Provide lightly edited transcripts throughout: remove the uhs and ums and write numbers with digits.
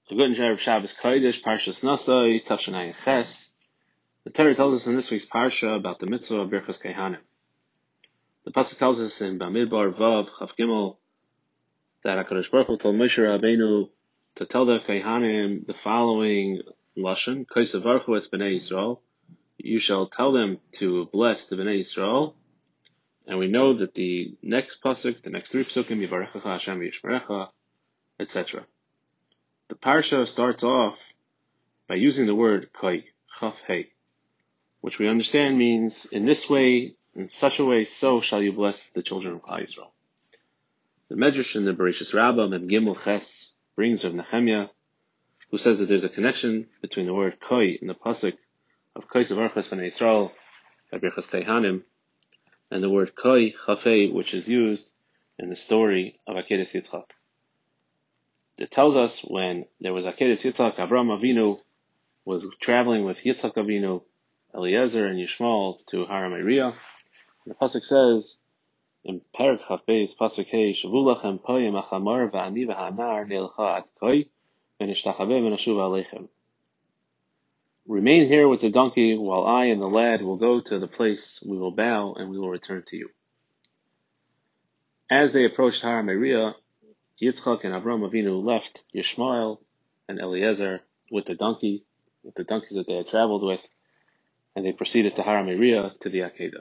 A good and of Shabbos Kodesh, Parshas Nasai, Tafshanai Ches. The Torah tells us in this week's Parsha about the mitzvah of Birchas Kehanim. The pasuk tells us in Bamidbar Vav Chav Gimel that HaKadosh Baruch Hu told Moshe Rabbeinu to tell the Kehanim the following lashon: Kosevarchu es Bnei Yisrael. You shall tell them to bless the Bnei Yisrael. And we know that the next pasuk, the next three pasukim, Yivarechecha Hashem Yishmerecha, etc. The parsha starts off by using the word koi, chaf hey, which we understand means in this way, in such a way, so shall you bless the children of Klal Yisrael. The Medrash in the Bereshis Rabbah and Gimel Ches brings of Nehemiah, who says that there's a connection between the word koi in the pasuk of koi sevarchu es Bnei Yisrael by Birchas Kehanim and the word koi chaf hey, which is used in the story of Akedah Yitzchak. It tells us when there was Akedah Yitzchak, Avraham Avinu was traveling with Yitzchak Avinu, Eliezer, and Yishmael to Har HaMoriah. The pasuk says in Perek Chaf Beis, pasuk Hey, Shavu lachem poyim achamar va'ani v'hanar neilcha ad koi v'nishtachaveh v'nashuv aleichem. Remain here with the donkey while I and the lad will go to the place we will bow and we will return to you. As they approached Har HaMoriah, Yitzchak and Avraham Avinu left Yishmael and Eliezer with the donkeys that they had traveled with, and they proceeded to Har HaMoriah to the Akedah.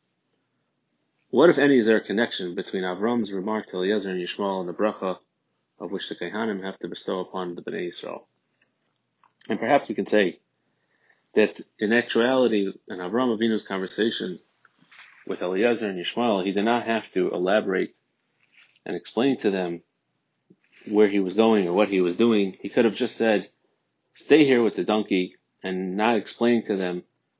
What, if any, is there a connection between Avram's remark to Eliezer and Yishmael and the bracha of which the Kehanim have to bestow upon the Bnei Yisrael? And perhaps we can say that in actuality, in Avraham Avinu's conversation with Eliezer and Yishmael, he did not have to elaborate and explain to them where he was going or what he was doing. He could have just said, stay here with the donkey, and not explain to them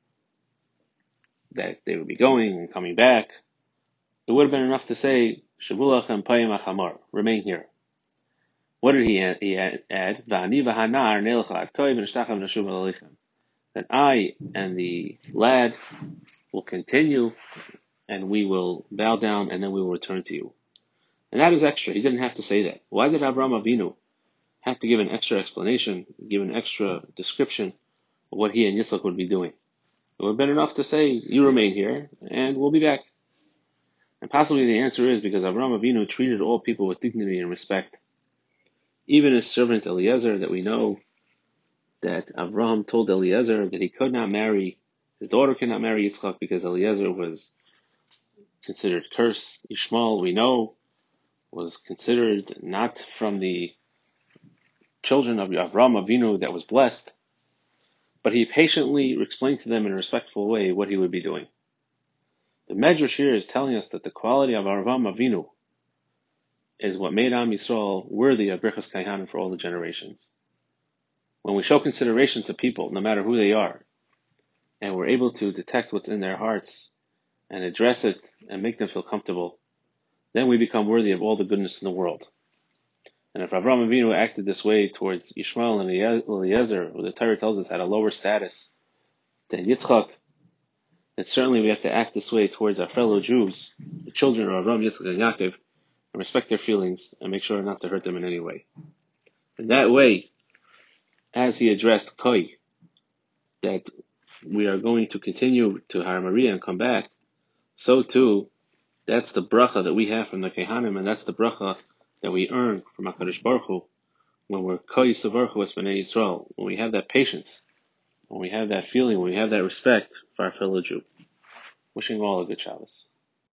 that they would be going and coming back. It would have been enough to say, Shavulachem payim achamar, remain here. What did he add? Va'ani v'hanar neilcha ad koi v'nishtachaveh v'nashuv aleichem. That I and the lad will continue, and we will bow down, and then we will return to you. And that is extra. He didn't have to say that. Why did Avraham Avinu have to give an extra explanation, give an extra description of what he and Yitzchak would be doing? It would have been enough to say, you remain here, and we'll be back. And possibly the answer is because Avraham Avinu treated all people with dignity and respect. Even his servant Eliezer, that we know that Avraham told Eliezer that he could not marry, his daughter could not marry Yitzchak because Eliezer was considered cursed. Yishmael, we know, was considered not from the children of Avraham Avinu that was blessed, but he patiently explained to them in a respectful way what he would be doing. The Medrash here is telling us that the quality of Avraham Avinu is what made Am Yisrael worthy of Birchas Kehanim for all the generations. When we show consideration to people, no matter who they are, and we're able to detect what's in their hearts and address it and make them feel comfortable, then we become worthy of all the goodness in the world. And if Avraham Avinu acted this way towards Yishmael and Eliezer, who the Torah tells us had a lower status than Yitzchak, then certainly we have to act this way towards our fellow Jews, the children of Avraham, Yitzchak, and Yaakov, and respect their feelings and make sure not to hurt them in any way. In that way, as he addressed Koi, that we are going to continue to Har HaMoriah and come back, so too, that's the bracha that we have from the Kehanim, and that's the bracha that we earn from HaKadosh Baruch Hu when we're Koi Sevarchu es Bnei Yisrael, when we have that patience, when we have that feeling, when we have that respect for our fellow Jew. Wishing you all a good Shabbos.